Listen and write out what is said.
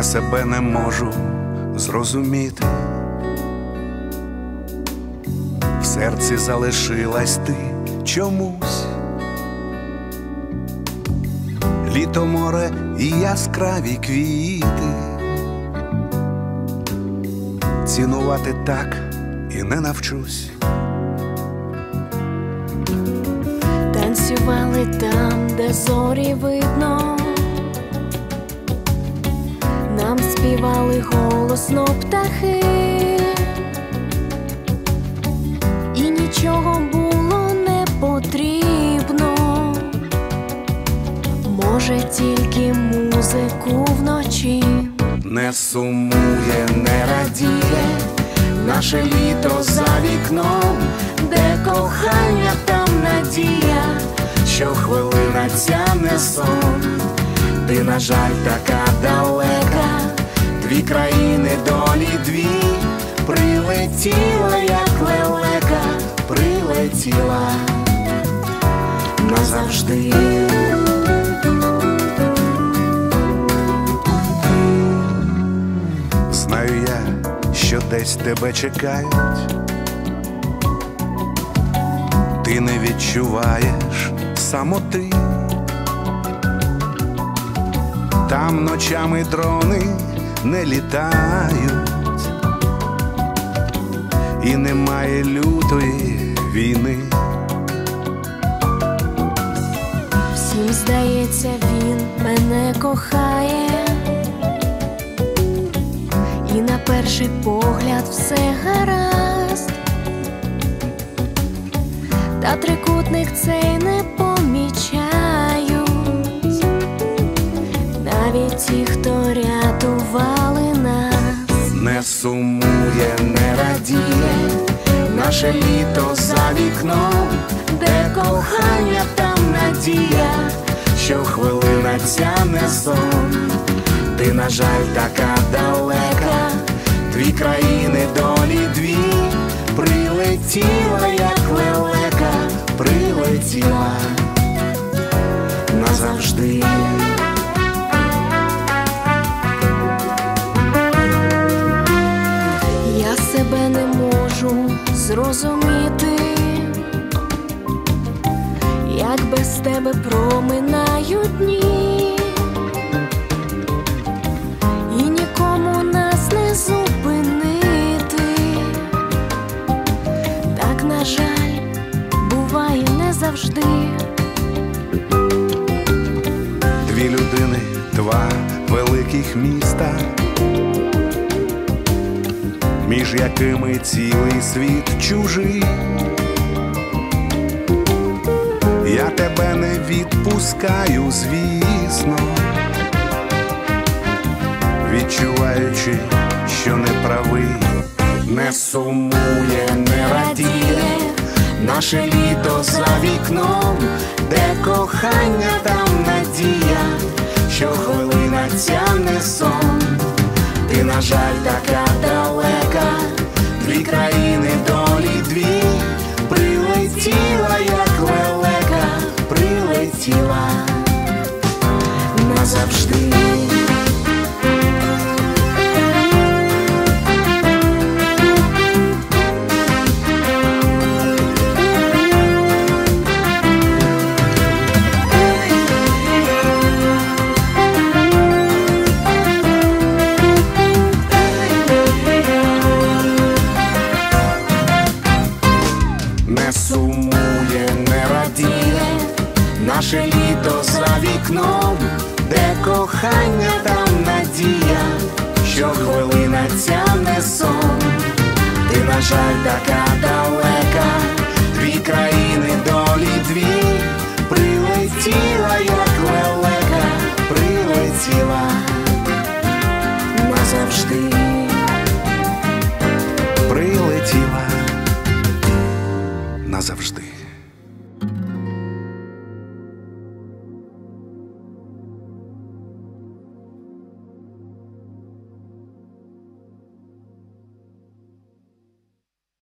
Я себе не можу зрозуміти. В серці залишилась ти чомусь. Літо, море і яскраві квіти. Цінувати так і не навчусь. Танцювали там, де зорі видно. Нам співали голосно птахи. І нічого було не потрібно. Може, тільки музику вночі. Не сумує, не радіє наше літо за вікном, Де кохання, там надія. щохвилина ця не сон. Ти, на жаль, така далека, дві країни, долі дві. Прилетіла, як лелека, прилетіла назавжди. Знаю я, що десь тебе чекають. Ти не відчуваєш самоти. Там ночами дрони не літають. І немає лютої війни. Всім здається, він мене кохає. І на перший погляд все гаразд. Та трикутник цей не помічають. Навіть ті, хто рятували нас. Не сумує, не радіє наше літо за вікном, Де кохання, там надія. щохвилина ця не сон. Ти, на жаль, така далека, дві країни, долі дві. Прилетіла, як лелека, прилетіла назавжди. Я себе не можу зрозуміти, як без тебе проминають дні. І нікому нас не зупинити. Так, на жаль, буває не завжди. Дві людини, два великих міста, між якими цілий світ чужий. Я тебе не відпускаю, звісно, відчуваючи, що не правий. Не сумує, не радіє наше літо за вікном, де кохання, там надія, щохвилина ця не сон. Ти, на жаль, така далека, дві країни, долі дві. Прилетіла, як лелека, прилетіла назавжди. Не сумує, не радіє наше літо за вікном, де кохання, там надія, щохвилина ця не сон. Ти, на жаль, така далека, дві країни, долі дві. Прилетіла, як лелека, прилетіла назавжди. Прилетіла назавжди.